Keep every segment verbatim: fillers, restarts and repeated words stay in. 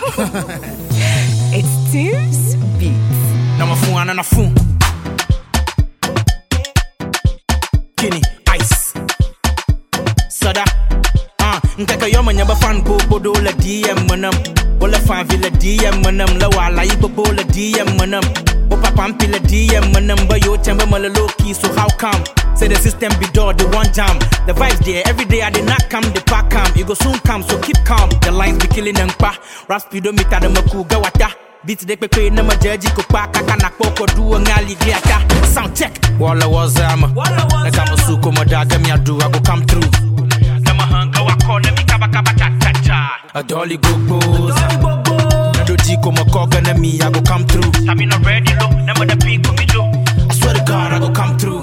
It's Tim's Beats. Now my phone and a phone. Kenny, ice. Soda. Ah, nkaka yo manya ba fan bo bodo la D M manam. Wala fan villa D M manam la wala ibo bo la D M manam. O papa mpila D M manam ba yo temba mala low key, so how come? Say the system be door, the one jam. The vibes there, every day I did not come, the pack come. You go soon come, so keep calm. The lines be killing them pa. Rap speedometer the maku gawata. Beats de pepe na majaji ko pa kaka na poko duo ngali gliata. Sound check. Walla was ama. Na kama suko madaga mi adu I go come through. Nama hanga wako na mi kaba kaba cha cha cha. A dolly go goes. Na doji ko makoga na mi I go come through. Sabi no ready low, na mada pinko mi jo. I swear to God I go come through.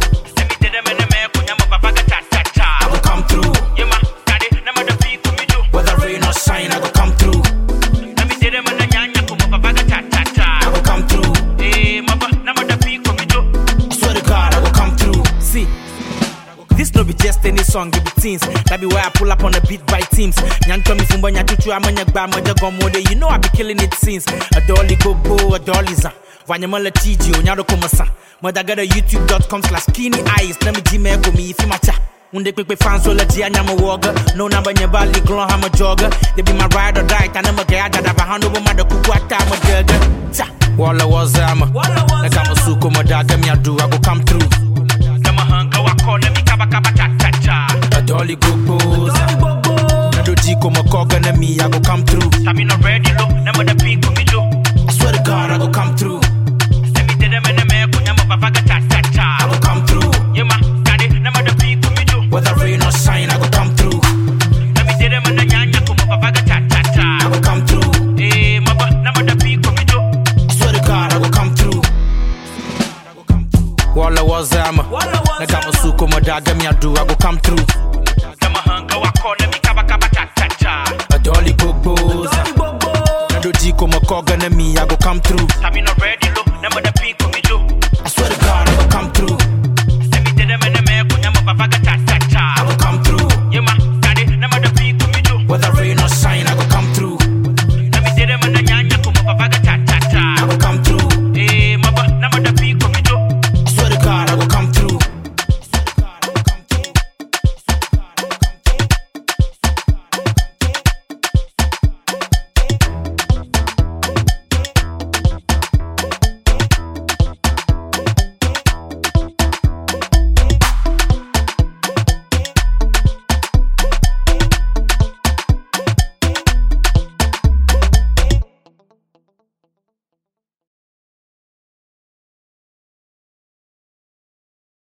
Shine, I go come through. Let me tell them when I nyanya come up a cha cha cha. I go come through. Eh, mama, na mada pi come jo. I swear to God, I go come through. See, this no be just any song, it be teens. That be why I pull up on a beat by teams. Nyan told me fumba nya chuchu amanya gba moja gomode. You know I be killing it since. A dolly go go, a dolly za. Vanyamala T G, onyado komasa. Mother got a youtube dot com slash skinny eyes. Let me Gmail go me if you matcha. Unde quick fans all a G and I'm a walker. No number nyabali glow I'm a jogger. They be my ride or die, and I'm a guy that have a hand over my kukwata I'm a jugger. Walla was ama. Na kama suko madaga mi adu I go come through. Nama hanga wako na mi kaba kaba cha cha cha. A dolly go goes. Na doji ko makoga na mi I go come through. Sabi no ready low, na mada pinko mi jo. I swear to God I go come through. Let me tell them when I'm a kunyama babaga cha cha cha. I go come through. Yema, kade na mada pinko mi jo. Whether rain or shine, I go come through. Let me tell them when I nyanya come up a cha cha cha. I go come through. Eh, mama, na mada pi come jo. I swear to God, I go come through. Walla was ama. Na kama suko madaga mi adu I go come through. Nama hanga wako na mi kaba kaba cha cha cha. A dolly go goes. Na doji ko makoga na mi I go come through. Sabi no ready.